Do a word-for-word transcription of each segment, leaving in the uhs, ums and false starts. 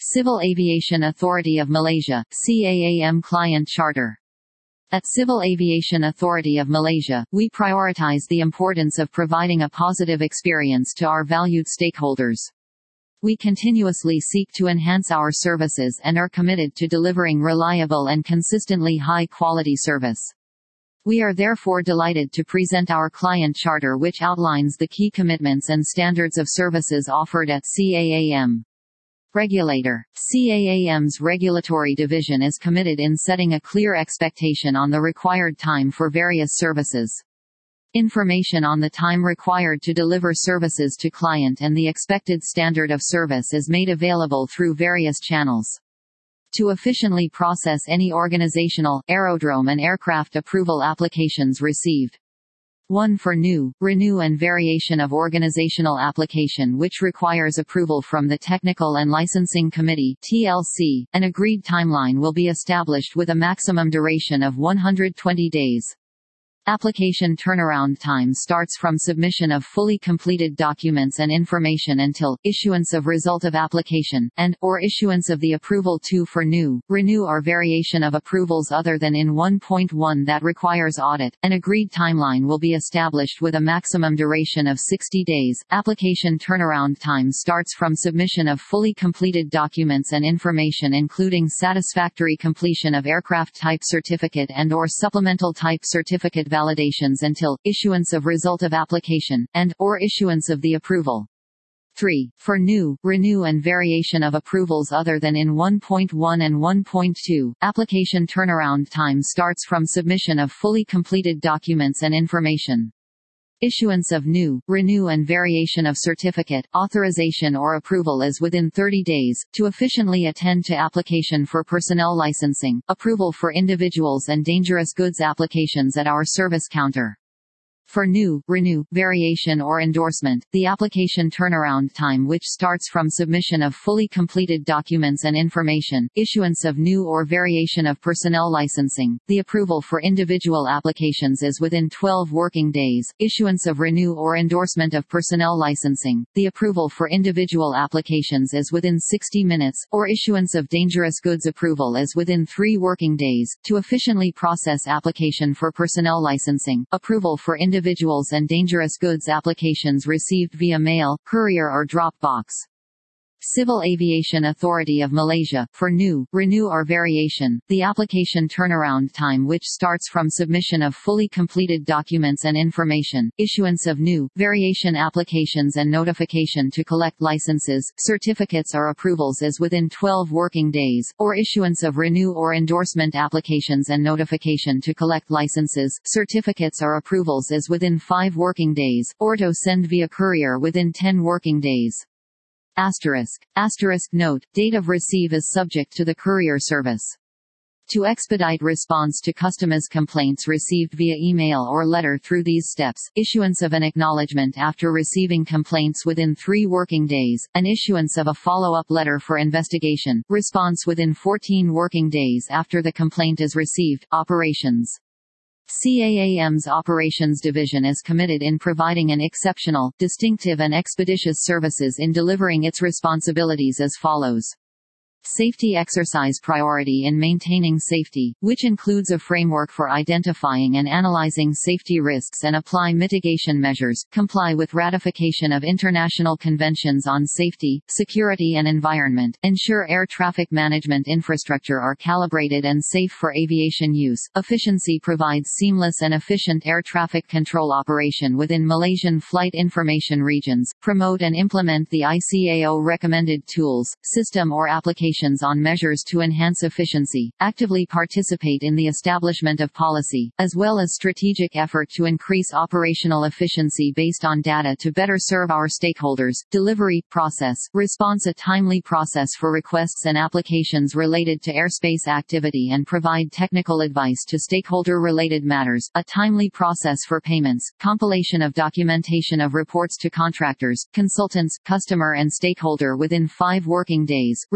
Civil Aviation Authority of Malaysia, C A A M Client Charter. At Civil Aviation Authority of Malaysia, we prioritize the importance of providing a positive experience to our valued stakeholders. We continuously seek to enhance our services and are committed to delivering reliable and consistently high-quality service. We are therefore delighted to present our client charter, which outlines the key commitments and standards of services offered at C A A M. Regulator. C A A M's regulatory division is committed in setting a clear expectation on the required time for various services. Information on the time required to deliver services to client and the expected standard of service is made available through various channels. To efficiently process any organizational, aerodrome and aircraft approval applications received. one For new, renew and variation of organizational application which requires approval from the Technical and Licensing Committee T L C. An agreed timeline will be established with a maximum duration of one hundred twenty days. Application turnaround time starts from submission of fully completed documents and information until issuance of result of application, and, or issuance of the approval. two For new, renew or variation of approvals other than in one point one that requires audit. An agreed timeline will be established with a maximum duration of sixty days. Application turnaround time starts from submission of fully completed documents and information including satisfactory completion of aircraft type certificate and or supplemental type certificate validations until issuance of result of application, and or issuance of the approval. three For new, renew and variation of approvals other than in one point one and one point two, application turnaround time starts from submission of fully completed documents and information. Issuance of new, renew and variation of certificate, authorization or approval is within thirty days. To efficiently attend to application for personnel licensing, approval for individuals and dangerous goods applications at our service counter. For new, renew, variation or endorsement, the application turnaround time which starts from submission of fully completed documents and information, issuance of new or variation of personnel licensing, the approval for individual applications is within twelve working days, issuance of renew or endorsement of personnel licensing, the approval for individual applications is within sixty minutes, or issuance of dangerous goods approval is within three working days. To efficiently process application for personnel licensing, approval for individual individuals and dangerous goods applications received via mail, courier or drop box. Civil Aviation Authority of Malaysia, for new, renew or variation, the application turnaround time which starts from submission of fully completed documents and information, issuance of new, variation applications and notification to collect licenses, certificates or approvals is within twelve working days, or issuance of renew or endorsement applications and notification to collect licenses, certificates or approvals is within five working days, or to send via courier within ten working days. Asterisk. Asterisk note, date of receive is subject to the courier service. To expedite response to customers' complaints received via email or letter through these steps, issuance of an acknowledgement after receiving complaints within three working days, an issuance of a follow-up letter for investigation, response within fourteen working days after the complaint is received, operations. C A A M's Operations Division is committed in providing an exceptional, distinctive and expeditious services in delivering its responsibilities as follows. Safety exercise priority in maintaining safety, which includes a framework for identifying and analyzing safety risks and apply mitigation measures, comply with ratification of international conventions on safety, security and environment, ensure air traffic management infrastructure are calibrated and safe for aviation use, efficiency provides seamless and efficient air traffic control operation within Malaysian flight information regions, promote and implement the I C A O recommended tools, system or application on measures to enhance efficiency, actively participate in the establishment of policy, as well as strategic effort to increase operational efficiency based on data to better serve our stakeholders, delivery, process, response a timely process for requests and applications related to airspace activity and provide technical advice to stakeholder-related matters, a timely process for payments, compilation of documentation of reports to contractors, consultants, customer and stakeholder within five working days, respond to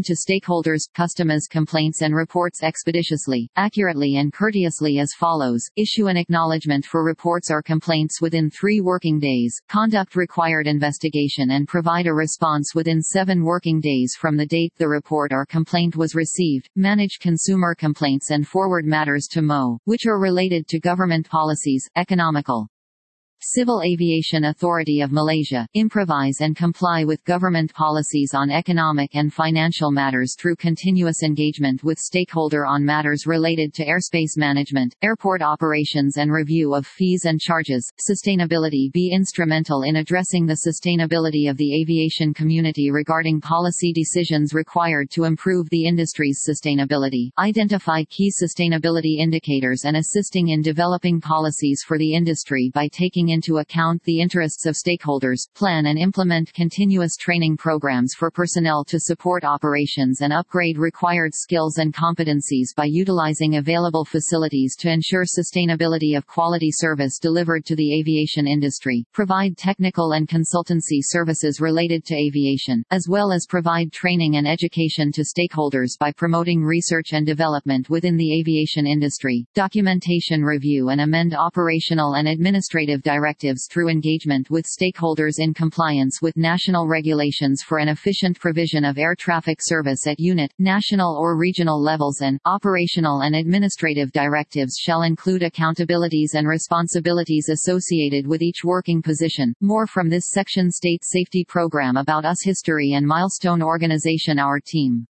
to stakeholders, customers' complaints and reports expeditiously, accurately and courteously as follows: issue an acknowledgement for reports or complaints within three working days, conduct required investigation and provide a response within seven working days from the date the report or complaint was received, manage consumer complaints and forward matters to M O, which are related to government policies, economical. Civil Aviation Authority of Malaysia, improvise and comply with government policies on economic and financial matters through continuous engagement with stakeholder on matters related to airspace management, airport operations and review of fees and charges. Sustainability. Be instrumental in addressing the sustainability of the aviation community regarding policy decisions required to improve the industry's sustainability. Identify key sustainability indicators and assisting in developing policies for the industry by taking into account the interests of stakeholders. Plan and implement continuous training programs for personnel to support operations and upgrade required skills and competencies by utilizing available facilities to ensure sustainability of quality service delivered to the aviation industry. Provide technical and consultancy services related to aviation, as well as provide training and education to stakeholders by promoting research and development within the aviation industry. Documentation review and amend operational and administrative directives through engagement with stakeholders in compliance with national regulations for an efficient provision of air traffic service at unit, national or regional levels, and operational and administrative directives shall include accountabilities and responsibilities associated with each working position. More from this section: State Safety Program about us, history and milestone organization. Our team